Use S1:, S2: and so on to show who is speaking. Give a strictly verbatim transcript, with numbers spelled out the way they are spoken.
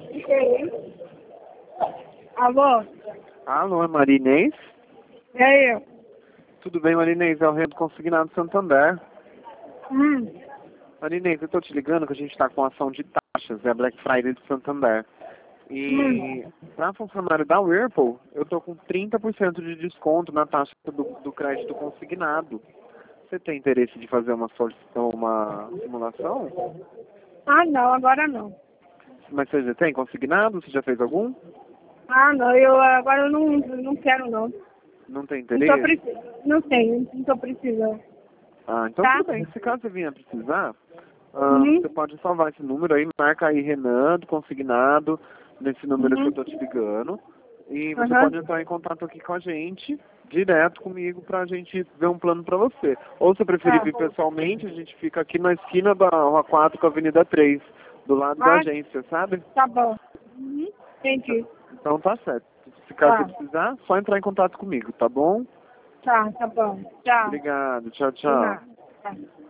S1: Sim. Alô?
S2: Alô, é Marinês?
S1: É eu.
S2: Tudo bem, Marinês? É o Rendo Consignado Santander.
S1: Hum.
S2: Marinês, eu tô te ligando que a gente tá com ação de taxas, é a Black Friday do Santander. E
S1: Hum.
S2: para funcionário da Whirlpool, eu tô com trinta por cento de desconto na taxa do, do crédito consignado. Você tem interesse de fazer uma solicitação, uma simulação?
S1: Ah, não, agora não.
S2: Mas você já tem consignado? Você já fez algum?
S1: Ah, não, eu agora eu não, não quero não.
S2: Não tem
S1: Não tô
S2: interesse?
S1: precisando. Não tenho, não tô precisando.
S2: Ah, então
S1: Tá?
S2: tudo bem. Se caso você venha precisar, ah,
S1: Uhum.
S2: você pode salvar esse número aí, marca aí Renan, consignado, nesse número que eu
S1: Uhum.
S2: tô te ligando. E você
S1: Aham.
S2: pode entrar em contato aqui com a gente, direto comigo, pra gente ver um plano pra você. Ou se preferir
S1: Tá.
S2: vir pessoalmente, a gente fica aqui na esquina da Rua quatro com a Avenida três, do lado da
S1: Ah,
S2: agência, sabe?
S1: tá bom. Uhum. Entendi.
S2: Então tá certo. Se caso você
S1: Tá.
S2: precisar, só entrar em contato comigo, tá bom?
S1: Tá, tá bom. Tchau.
S2: Obrigado. Tchau,
S1: De
S2: tchau.
S1: nada. Tá.